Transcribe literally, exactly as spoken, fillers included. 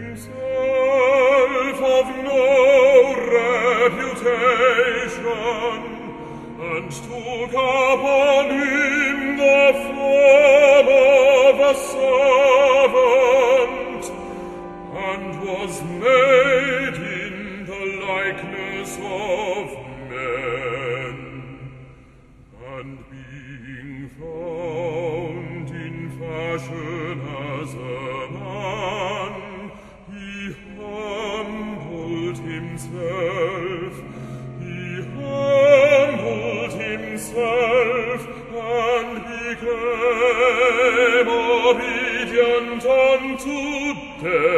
himself of no reputation, and took upon him the form of a servant, and was made in the likeness of men, and being found in fashion as a man, he humbled himself, he humbled himself, and became obedient unto death,